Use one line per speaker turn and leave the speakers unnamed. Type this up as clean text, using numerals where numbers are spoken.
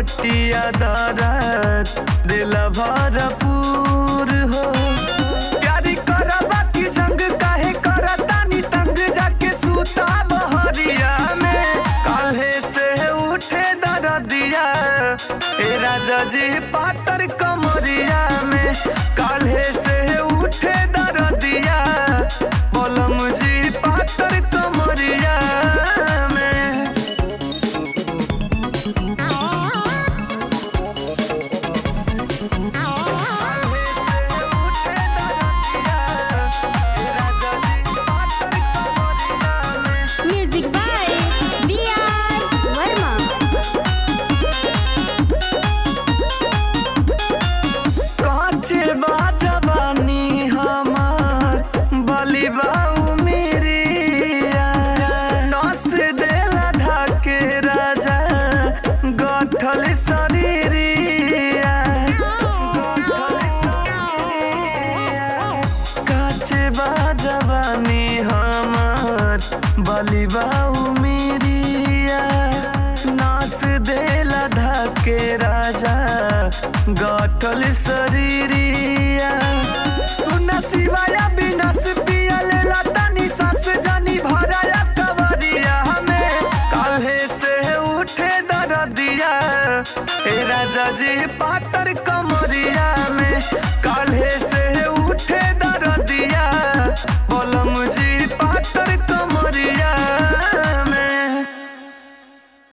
करवटिया दर्द दिल भरपूर हो। प्यारी करबा की जंग काहे करतानी तंग जाके सूता बहरिया में। काल्हे से उठे दरदिया ए राजा जी पातर कमरिया में। काल्हे से उठे दरदिया बलम जी पातर कमरिया में।
Music by B.R. वर्मा।
काचे बा जवानी हमार बली बाऊ मेरी नस देला धाके राजा गठल शरीरिया। काचे बा जवानी हमार बली बाऊ मेरिया नास देला धाके राजा गठल शरीरिया। सुना सिवाया बिनस पिया लेला तनी सास जानी भराया कवरिया हमें। काल्हे से उठे दरदिया ए राजा जी पातर कमरिया में। काल्हे